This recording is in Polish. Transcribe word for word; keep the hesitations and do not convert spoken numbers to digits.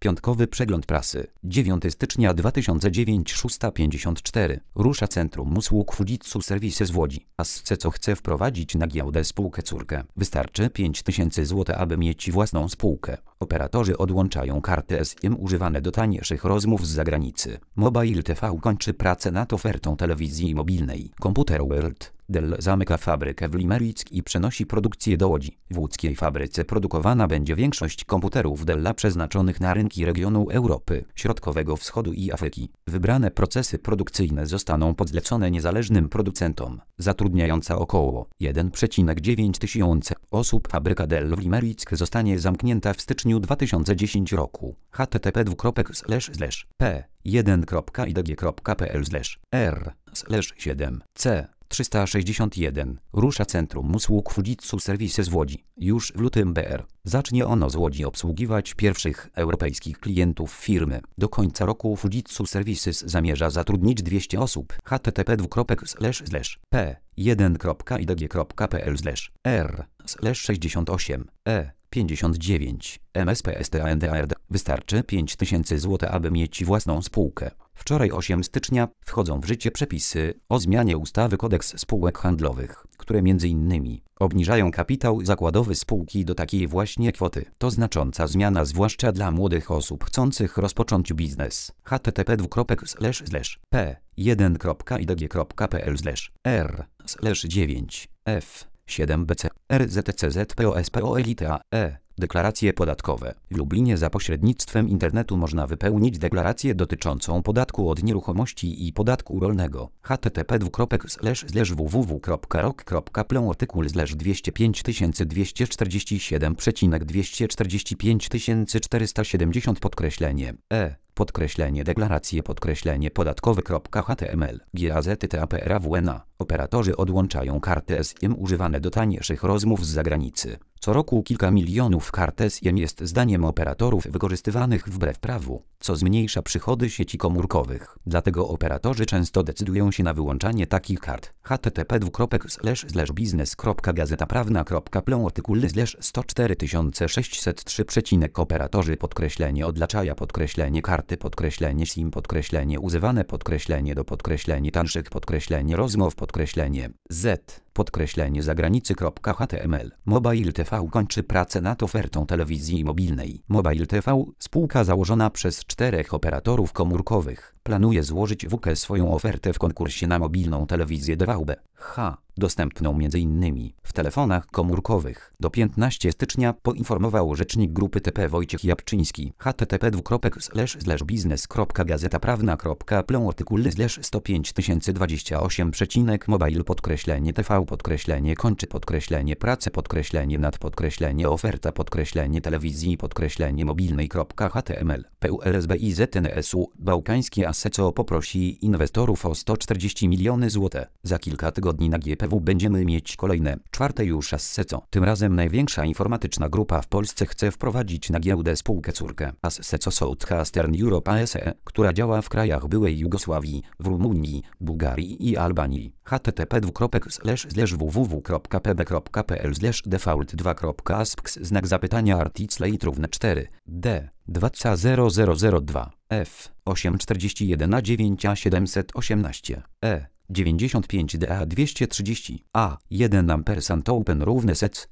Piątkowy przegląd prasy. dziewiątego stycznia dwa tysiące dziewiątego, szósta pięćdziesiąt cztery. Rusza Centrum Usług Fujitsu Services w Łodzi. Asseco chce wprowadzić na giełdę spółkę córkę. Wystarczy pięć tysięcy złotych, aby mieć własną spółkę. Operatorzy odłączają karty S I M używane do tańszych rozmów z zagranicy. Mobile T V kończy pracę nad ofertą telewizji mobilnej. Computer World. Dell zamyka fabrykę w Limerick i przenosi produkcję do Łodzi. W łódzkiej fabryce produkowana będzie większość komputerów Della przeznaczonych na rynki regionu Europy, Środkowego Wschodu i Afryki. Wybrane procesy produkcyjne zostaną podzlecone niezależnym producentom, zatrudniająca około jeden przecinek dziewięć tysiąca osób. Fabryka Dell w Limerick zostanie zamknięta w styczniu dwa tysiące dziesiątego roku. h t t p dwukropek slash slash p jeden kropka i d g kropka p l slash r slash siedem c trzysta sześćdziesiąt jeden. Rusza Centrum Usług Fujitsu Services w Łodzi. Już w lutym B R zacznie ono z Łodzi obsługiwać pierwszych europejskich klientów firmy. Do końca roku Fujitsu Services zamierza zatrudnić dwieście osób. h t t p dwukropek slash slash p jeden kropka i d g kropka p l slash r slash sześćdziesiąt osiem e pięćdziesiąt dziewięć M S P S T A N D A R D. Wystarczy pięć tysięcy złotych, aby mieć własną spółkę. Wczoraj ósmego stycznia wchodzą w życie przepisy o zmianie ustawy Kodeks Spółek Handlowych, które między innymi obniżają kapitał zakładowy spółki do takiej właśnie kwoty. To znacząca zmiana zwłaszcza dla młodych osób chcących rozpocząć biznes. h t t p dwukropek slash slash p jeden kropka i d g kropka p l slash r slash dziewięć f siedem b c r z c z p o s p o l i t a e. Deklaracje podatkowe. W Lublinie za pośrednictwem internetu można wypełnić deklarację dotyczącą podatku od nieruchomości i podatku rolnego. h t t p dwukropek slash slash w w w kropka rok kropka p l artykuł slash dwieście pięć tysięcy dwieście czterdzieści siedem przecinek dwieście czterdzieści pięć tysięcy czterysta siedemdziesiąt podkreślenie e podkreślenie deklaracje podkreślenie podatkowe.html gazety.taprawna. Operatorzy odłączają karty S I M używane do tańszych rozmów z zagranicy. Co roku kilka milionów kart S I M jest zdaniem operatorów wykorzystywanych wbrew prawu, co zmniejsza przychody sieci komórkowych. Dlatego operatorzy często decydują się na wyłączanie takich kart. h t t p dwukropek slash slash biznes kropka gazeta prawna kropka p l artykuł slash sto cztery tysiące sześćset trzy przecinek operatorzy podkreślenie odlaczaja podkreślenie karty podkreślenie SIM podkreślenie używane podkreślenie do podkreślenie tańszych podkreślenie rozmów podkreślenie z podkreślenie zagranicy.html. Mobile T V kończy pracę nad ofertą telewizji mobilnej. Mobile T V, spółka założona przez czterech operatorów komórkowych, planuje złożyć w k swoją ofertę w konkursie na mobilną telewizję D V B H, dostępną między innymi w telefonach komórkowych. Do piętnastego stycznia poinformował rzecznik grupy T P Wojciech Jabłczyński. h t t p dwukropek slash slash biznes kropka gazeta prawna kropka p l artykuł slash sto pięć tysięcy dwadzieścia osiem przecinek mobile podkreślenie T V podkreślenie kończy podkreślenie pracę podkreślenie nad podkreślenie oferta podkreślenie telewizji podkreślenie mobilnej.html. P U L S B I Z N S U Bałkańskie Asseco poprosi inwestorów o sto czterdzieści milionów złotych. Za kilka tygodni na G P W będziemy mieć kolejne, czwarte już Asseco. Tym razem największa informatyczna grupa w Polsce chce wprowadzić na giełdę spółkę córkę. Asseco Southeastern Europe A S E, która działa w krajach byłej Jugosławii, w Rumunii, Bułgarii i Albanii. h t t p dwukropek slash slash w w w kropka p b kropka p l slash default dwa kropka asps znak zapytania articlate równe cztery d dwa zero zero zero dwa f osiemset czterdzieści jeden a dziewięć a siedemset osiemnaście e dziewięćdziesiąt pięć d a dwieście trzydzieści a jeden ampersand open równe sec